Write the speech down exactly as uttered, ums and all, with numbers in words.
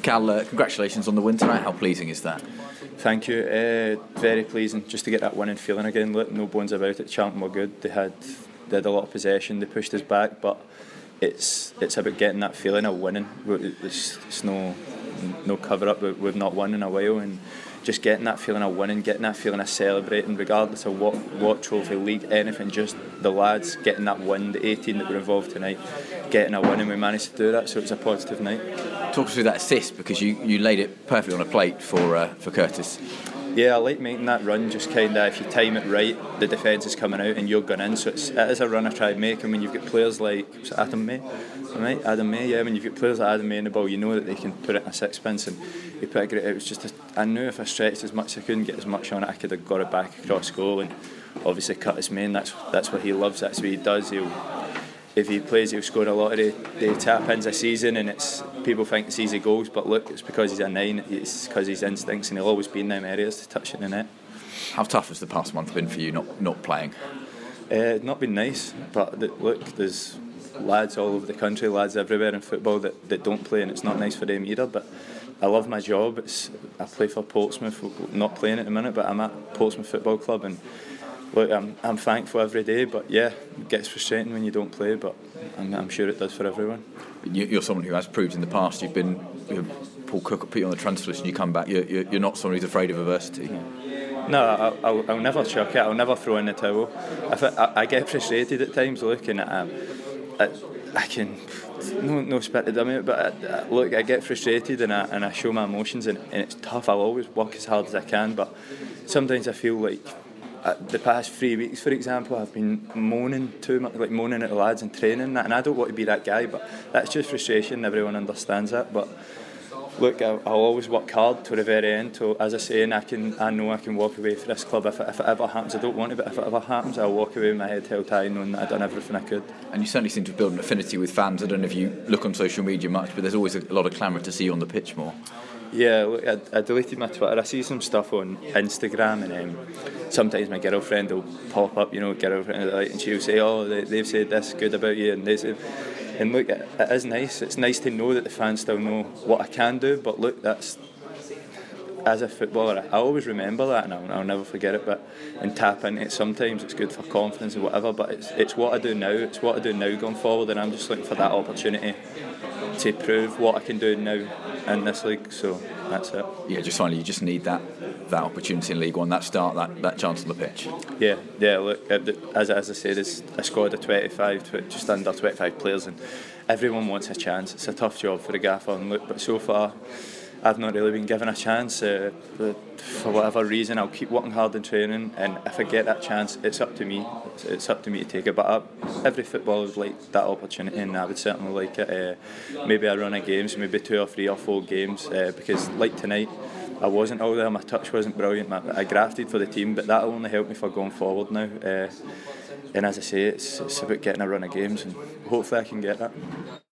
Cal, uh, congratulations on the win tonight. How pleasing is that? Thank you. Uh, very pleasing just to get that winning feeling again. Look, no bones about it. Charlton were good. They had they had a lot of possession. They pushed us back, but it's it's about getting that feeling of winning. It's, it's no no cover up. We've not won in a while, and just getting that feeling of winning, getting that feeling of celebrating, regardless of what what trophy, league, anything. Just the lads getting that win. The eighteen that were involved tonight, getting a win, and we managed to do that. So it was a positive night. Talk us through that assist, because you, you laid it perfectly on a plate for uh, for Curtis. Yeah, I like making that run. Just kind of, if you time it right, the defence is coming out and you're going in. So it's, it is a run I tried making. When you've got players like was it Adam May, right? Adam May, yeah. When you've got players like Adam May in the ball, you know that they can put it in a sixpence, and you put it great. It was just a, I knew if I stretched as much, I couldn't get as much on it. I could have got it back across goal, and obviously Curtis Main. That's that's what he loves. That's what he does. He'll. If he plays, he'll score a lot of the, the tap-ins a season, and it's people think it's easy goals, but look, it's because he's a nine, it's because his instincts, and he'll always be in them areas to touch it in the net. How tough has the past month been for you not not playing? Uh, not been nice, but the, look, there's lads all over the country, lads everywhere in football that, that don't play, and it's not nice for them either, but I love my job. It's, I play for Portsmouth, not playing at the minute, but I'm at Portsmouth Football Club, and look, I'm I'm thankful every day, but yeah, it gets frustrating when you don't play, but I'm, I'm sure it does for everyone. You're someone who has proved in the past. You've been, you know, Paul Cook put you on the transfer list and you come back. You're, you're not someone who's afraid of adversity. No, I'll, I'll, I'll never chuck it. I'll never throw in the towel. If I, I, I get frustrated at times looking at um, I, I can no no spit to dummy it, but I, I, look, I get frustrated and I and I show my emotions, and, and it's tough. I'll always work as hard as I can, but sometimes I feel like. Uh, the past three weeks, for example, I've been moaning too much, like moaning at the lads in training, and I don't want to be that guy, but that's just frustration. Everyone understands that. But look, I'll, I'll always work hard to the very end. So as I say, and I can, I know I can walk away from this club if it, if it ever happens. I don't want to, but if it ever happens, I'll walk away with my head held high, knowing that I've done everything I could. And you certainly seem to build an affinity with fans. I don't know if you look on social media much, but there's always a lot of clamour to see you on the pitch more. Yeah, look, I, I deleted my Twitter. I see some stuff on Instagram, and um, sometimes my girlfriend will pop up, you know, girlfriend, and she'll say, "Oh, they, they've said this good about you," and they say, and look, it, it is nice. It's nice to know that the fans still know what I can do. But look, that's as a footballer, I always remember that, and I'll, I'll never forget it. But and tap into it. Sometimes it's good for confidence and whatever. But it's it's what I do now. It's what I do now going forward, and I'm just looking for that opportunity to prove what I can do now in this league. So that's it. Yeah, just finally, you just need that that opportunity in League One, that start, that, that chance on the pitch. Yeah, yeah. Look, as as I said, it's a squad of twenty-five, just under twenty-five players, and everyone wants a chance. It's a tough job for the gaffer, and look, but so far, I've not really been given a chance. Uh, but for whatever reason, I'll keep working hard in training, and if I get that chance, it's up to me. It's, it's up to me to take it. But I, every footballer would like that opportunity, and I would certainly like it. Uh, maybe a run of games, maybe two or three or four games, uh, because like tonight, I wasn't all there. My touch wasn't brilliant. I grafted for the team, but that'll only help me for going forward now. Uh, and as I say, it's, it's about getting a run of games, and hopefully I can get that.